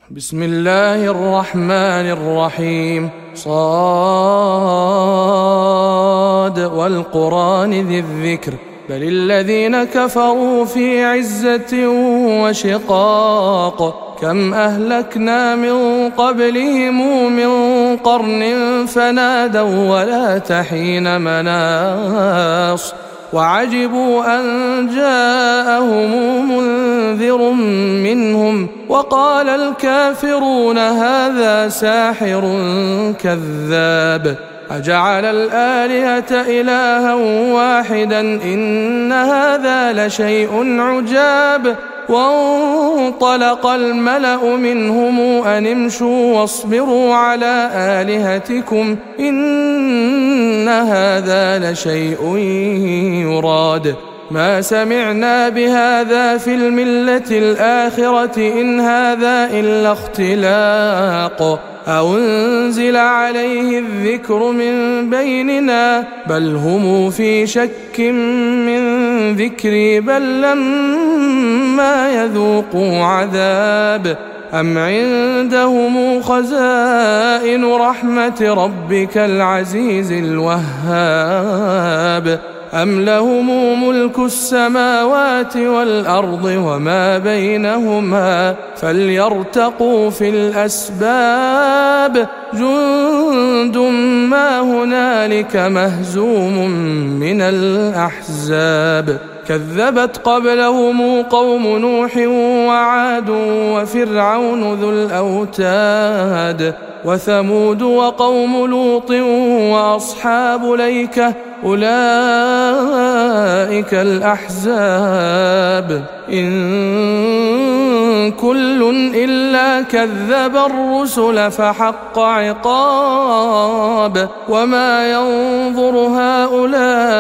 بسم الله الرحمن الرحيم. صاد والقرآن ذي الذكر بل الذين كفروا في عزة وشقاق كم أهلكنا من قبلهم من قرن فنادوا ولا تحين مناص وعجبوا أن جاءهم منذر منهم وقال الكافرون هذا ساحر كذاب أجعل الآلهة إلها واحدا إن هذا لشيء عجاب وانطلق الملأ منهم أن امشوا واصبروا على آلهتكم إن هذا لشيء يراد ما سمعنا بهذا في الملة الآخرة إن هذا إلا اختلاق أو انزل عليه الذكر من بيننا بل هم في شك من ذكري بل لما يذوقوا عذاب أم عندهم خزائن رحمة ربك العزيز الوهاب أم لهم ملك السماوات والأرض وما بينهما فليرتقوا في الأسباب جند ما هنالك مهزوم من الأحزاب كذبت قبلهم قوم نوح وعاد وفرعون ذو الأوتاد وثمود وقوم لوط وأصحاب ليكة أولئك الأحزاب إن كل إلا كذب الرسل فحق عقاب وما ينظر هؤلاء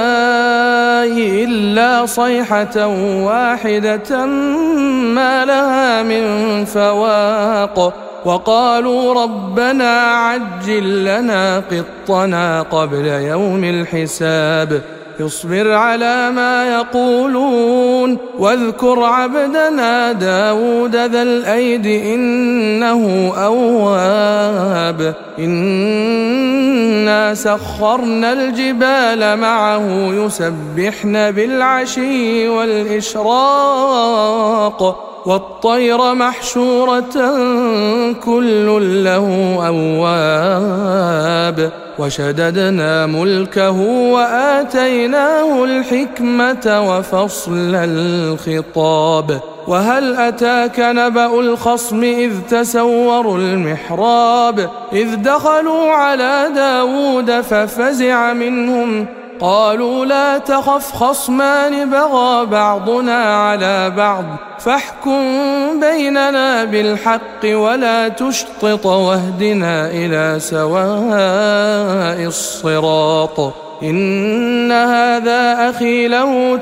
إلا صيحة واحدة ما لها من فواق وقالوا ربنا عجل لنا قطنا قبل يوم الحساب اصبر على ما يقولون واذكر عبدنا داود ذا الأيد إنه أواب إنا سخرنا الجبال معه يسبحن بالعشي والإشراق والطير محشورة كل له أواب وشددنا ملكه وآتيناه الحكمة وفصل الخطاب وهل أتاك نبأ الخصم إذ تسوروا المحراب إذ دخلوا على داود ففزع منهم قالوا لا تخف خصمان بغى بعضنا على بعض فاحكم بيننا بالحق ولا تشطط واهدنا إلى سواء الصراط إن هذا أخي له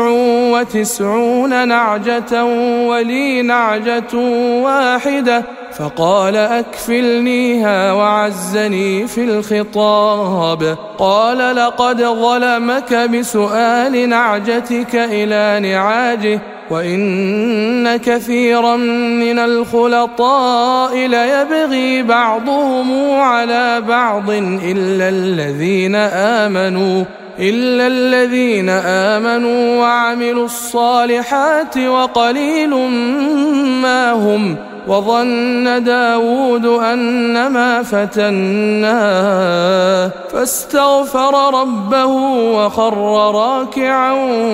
99 نعجة ولي نعجة واحدة فقال أكفلنيها وعزني في الخطاب قال لقد ظلمك بسؤال نعجتك إلى نعاجه وإن كثيرا من الخلطاء ليبغي بعضهم على بعض إلا الذين آمنوا وعملوا الصالحات وقليل ما هم وظن داود أنما فتناه فاستغفر ربه وخر راكعا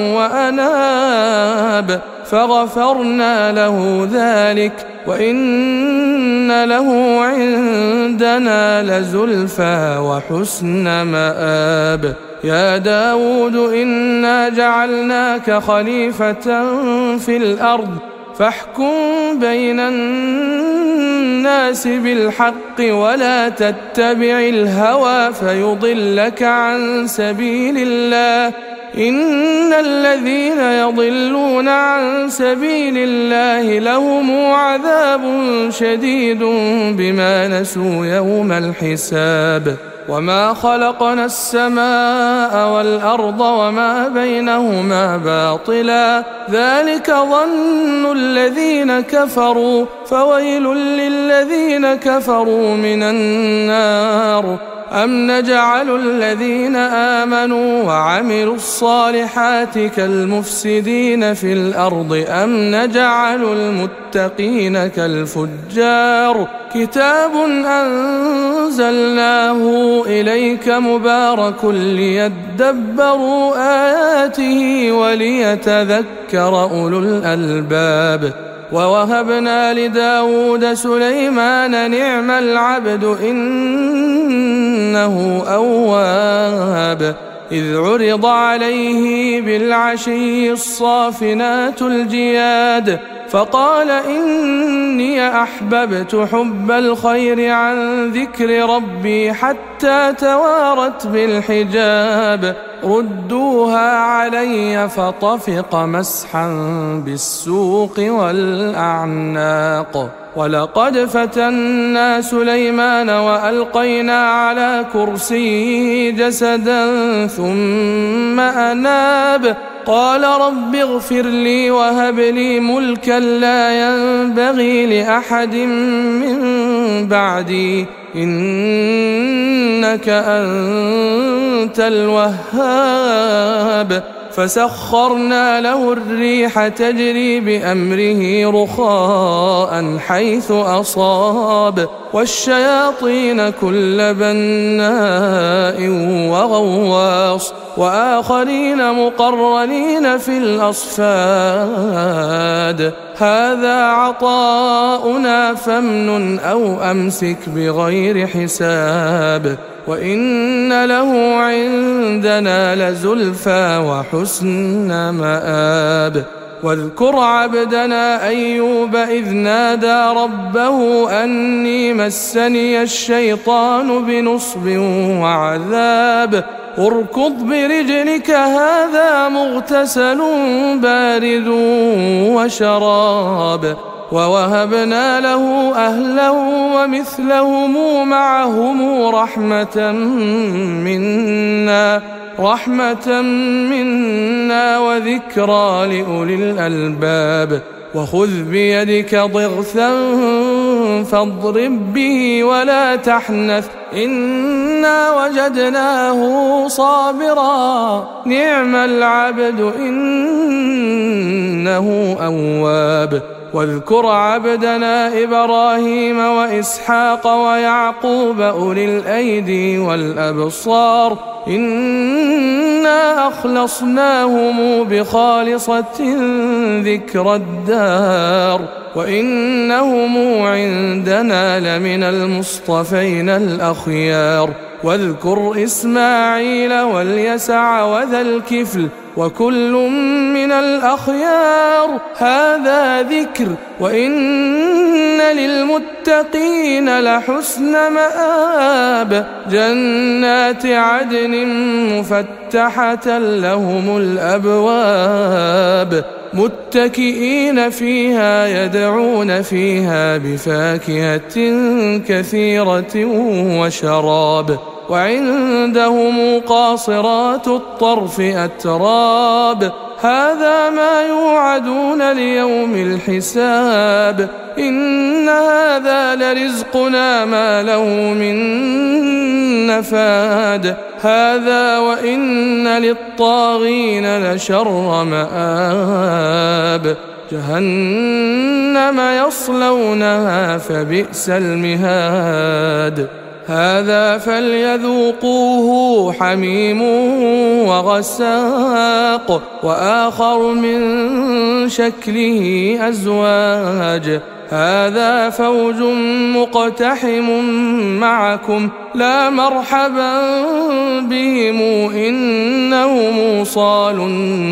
وأناب فغفرنا له ذلك وإن له عندنا لزلفى وحسن مآب يا داود إنا جعلناك خليفة في الأرض فاحكم بين الناس بالحق ولا تتبع الهوى فيضلك عن سبيل الله إن الذين يضلون عن سبيل الله لهم عذاب شديد بما نسوا يوم الحساب وما خلقنا السماء والأرض وما بينهما باطلا ذلك ظن الذين كفروا فويل للذين كفروا من النار أم نجعل الذين آمنوا وعملوا الصالحات كالمفسدين في الأرض أم نجعل المتقين كالفجار كتاب أنزلناه إليك مبارك ليدبروا آياته وليتذكر أولو الألباب ووهبنا لداود سليمان نعم العبد إنه أواب إذ عرض عليه بالعشي الصافنات الجياد فقال إني أحببت حب الخير عن ذكر ربي حتى توارت بالحجاب ردوها علي فطفق مسحا بالسوق والأعناق ولقد فتنا سليمان وألقينا على كرسيه جسدا ثم أناب قال رب اغفر لي وهب لي ملكا لا ينبغي لأحد من بعدي إنك أنت الوهاب فسخرنا له الريح تجري بأمره رخاء حيث أصاب والشياطين كل بناء وغواص وآخرين مقرنين في الأصفاد هذا عطاؤنا فامنن أو أمسك بغير حساب وإن له عندنا لزلفى وحسن مآب واذكر عبدنا أيوب إذ نادى ربه أني مسني الشيطان بنصب وعذاب اركض برجلك هذا مغتسل بارد وشراب ووهبنا له أهله ومثلهم معهم رحمة منا وذكرى لأولي الألباب وخذ بيدك ضغثا فاضرب به ولا تحنث إنا وجدناه صابرا نعم العبد إنه أواب واذكر عبدنا إبراهيم وإسحاق ويعقوب أولي الأيدي والأبصار إنا أخلصناهم بخالصة ذكر الدار وإنهم عندنا لمن المصطفين الأخيار واذكر إسماعيل واليسع وذا الكفل وكل من الأخيار هذا ذكر وإن للمتقين لحسن مآب جنات عدن مفتحة لهم الأبواب متكئين فيها يدعون فيها بفاكهة كثيرة وشراب وعندهم قاصرات الطرف أتراب هذا ما يوعدون ليوم الحساب إن هذا لرزقنا ما له من نفاد هذا وإن للطاغين لشر مآب جهنم يصلونها فبئس المهاد هذا فليذوقوه حميم وغساق وآخر من شكله أزواج هذا فوج مقتحم معكم لا مرحبا بهم إنهم صالوا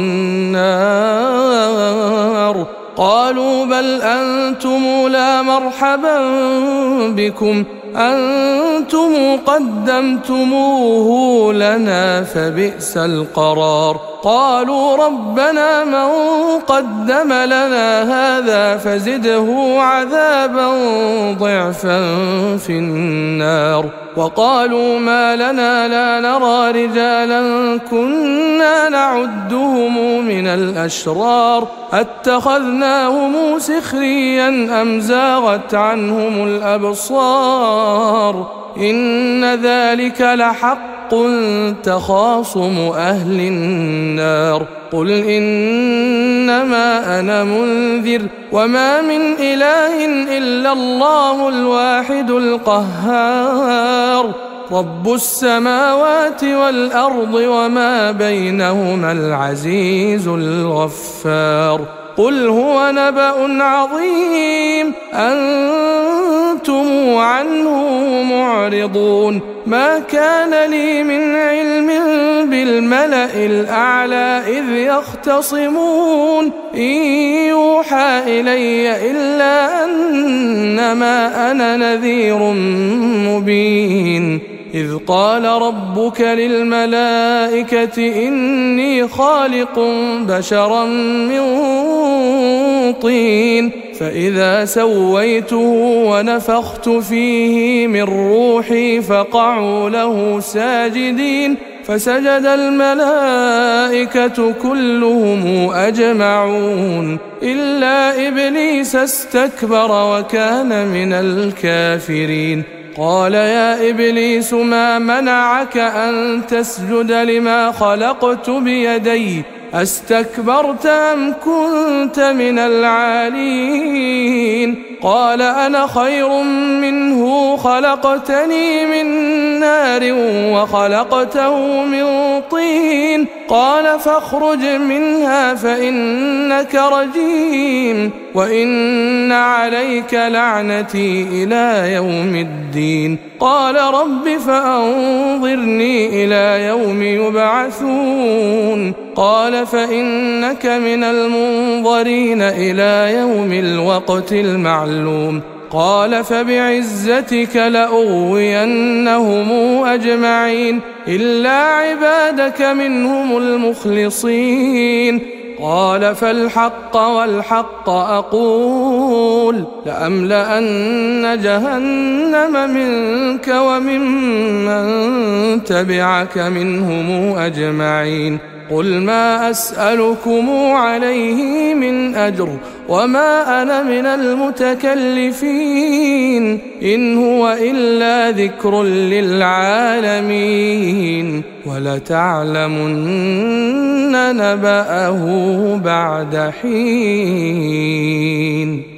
النار قالوا بل أنتم لا مرحبا بكم أنتم قدمتموه لنا فبئس القرار قالوا ربنا من قدم لنا هذا فزده عذابا ضعفا في النار وقالوا ما لنا لا نرى رجالا كنا نعدهم من الأشرار أتخذناهم سخريا أم زاغت عنهم الأبصار إن ذلك لحق تخاصم أهل النار قل إنما أنا منذر وما من إله إلا الله الواحد القهار رب السماوات والأرض وما بينهما العزيز الغفار قل هو نبأ عظيم أنتم عنه معرضون ما كان لي من علم بالملأ الأعلى إذ يختصمون إن يوحى إلي إلا أنما أنا نذير مبين إذ قال ربك للملائكة إني خالق بشرا من طين فإذا سويته ونفخت فيه من روحي فقعوا له ساجدين فسجد الملائكة كلهم أجمعون إلا إبليس استكبر وكان من الكافرين قال يا إبليس ما منعك أن تسجد لما خلقت بيدي أستكبرت أم كنت من العالين قال أنا خير منه خلقتني من نار وخلقته من طين قال فاخرج منها فإنك رجيم وإن عليك لعنتي إلى يوم الدين قال رب فأنظرني إلى يوم يبعثون قال فإنك من المنظرين إلى يوم الوقت المعلوم قال فبعزتك لأغوينهم أجمعين إلا عبادك منهم المخلصين قال فالحق والحق أقول لأملأن جهنم منك وممن تبعك منهم أجمعين قل ما أسألكم عليه من أجر وما أنا من المتكلفين إن هو إلا ذكر للعالمين ولتعلمن نبأه بعد حين